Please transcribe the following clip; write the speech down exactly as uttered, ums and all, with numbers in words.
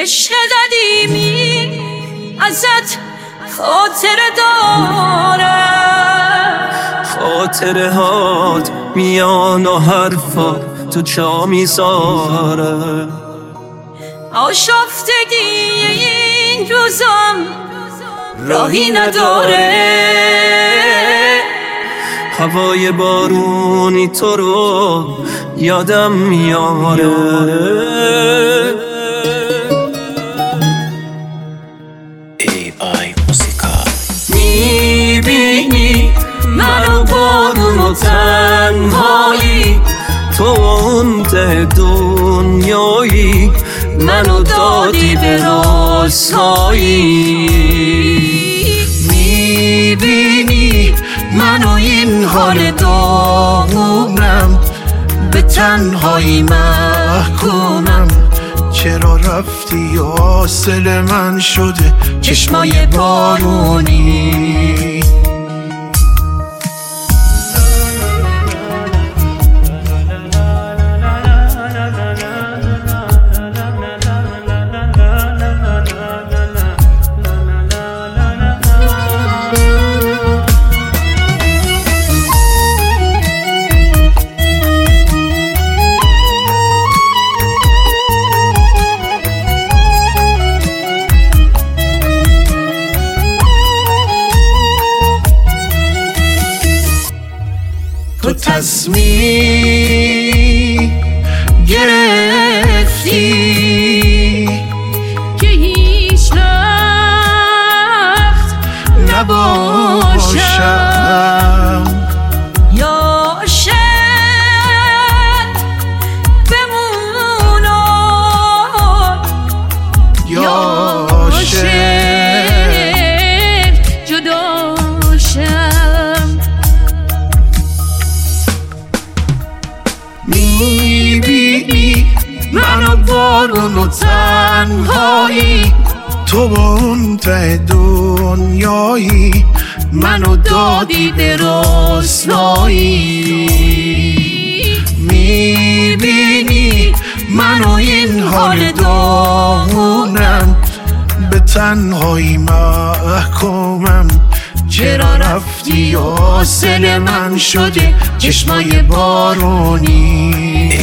عشق قدیمی ازت خاطره دارم، خاطره هات میان و حرفا تو جا میذاره. آشفتگی این روزم راهی نداره، هوای بارونی تو رو یادم میاره. ای آی موسیقا میبینی منو بارون و تنهایی، تو اون ته دنیایی منو دادی به رسایی. میبینی منو این حال داغونم، به تنهایی محکومم. چرا رفتی حاصل من شده چشمای بارونی؟ تو تصمیم گرفتی که هیچ وقت نباشم، یا شاید بمونم، یا شاید جدا شم. میبینی منو بارون و تنهایی، تو با اون ته دنیایی منو دادی به رسوایی. میبینی منو این حال داغونم، به تنهایی محکومم. چرا رفتی حاصل من شده چشمای بارونی؟